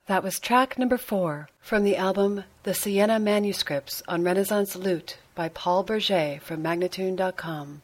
That was track number 4 from the album The Siena Manuscripts on Renaissance Lute by Paul Berger from Magnatune.com.